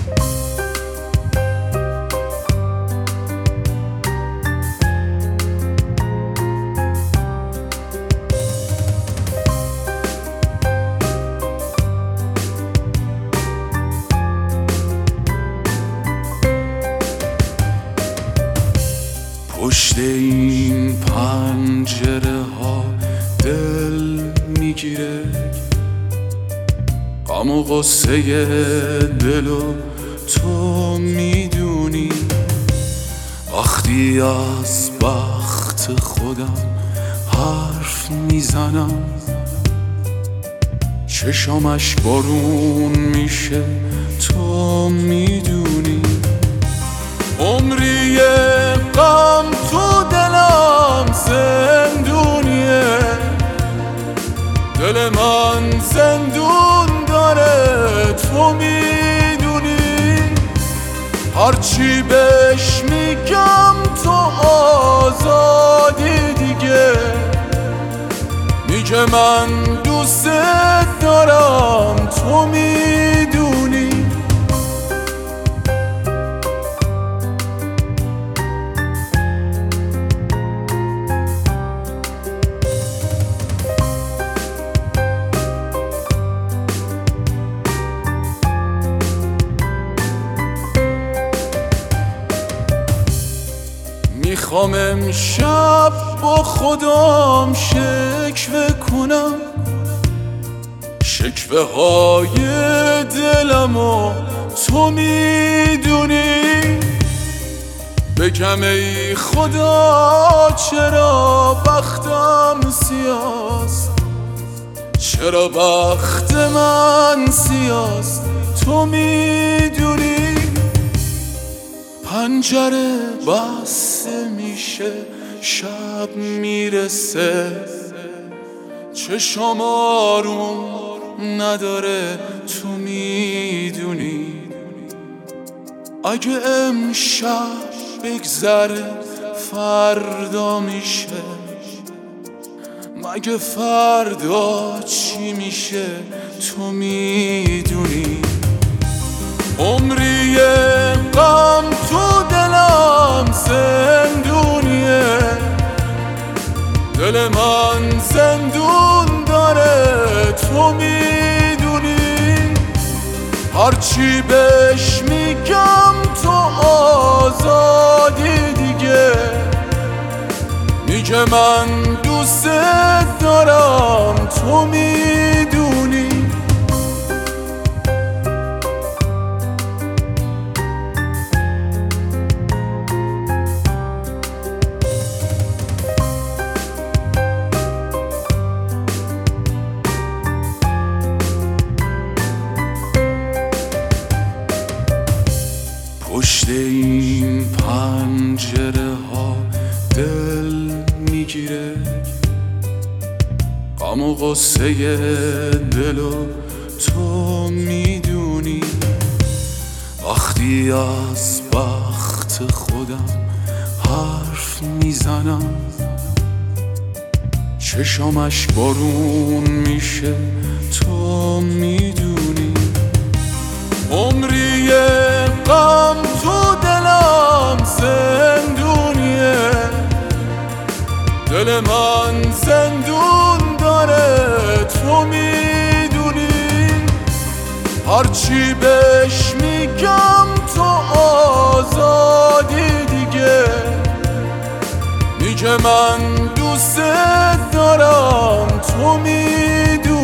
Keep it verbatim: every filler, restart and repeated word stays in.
پشت این پنجره ها دل میگیره، غم و غصه دلو تو میدونی. وقتی از بخت خودم حرف میزنم، چشامش بارون میشه تو میدونی. عمری غم تو دلم زندونیه، دل من زندون داره تو میدونی. هرچی بهش میگم تو آزادی دیگه، میگه من دوست دارم تو میدونی. میخوام امشب با خودم شکوه کنم، شکوه های دلمو تو میدونی. بگم ای خدا چرا بختم سیاست، چرا بخت من سیاست تو میدونی. پنجره بسته میشه شب میرسه، چشم آروم نداره تو میدونی. اگه امشب بگذره فردا میشه، مگه فردا چی میشه تو میدونی. عمری غم تو دلم زندونیه، دل من زندون داره تو میدونی. هرچی بهش میگم تو آزادی دیگه، میگه من دوست دارم تو میدونی. پشت این پنجره ها دل میگیره، غم و غصه دلو تو میدونی. وقتی از بخت خودم حرف میزنم، چشامش بارون میشه تو میدونی. عمری غم تو دلم زندونیه، دل من زندون داره تو میدونی. هرچی بهش میگم تو آزادی دیگه، میگه من دوست دارم تو میدونی.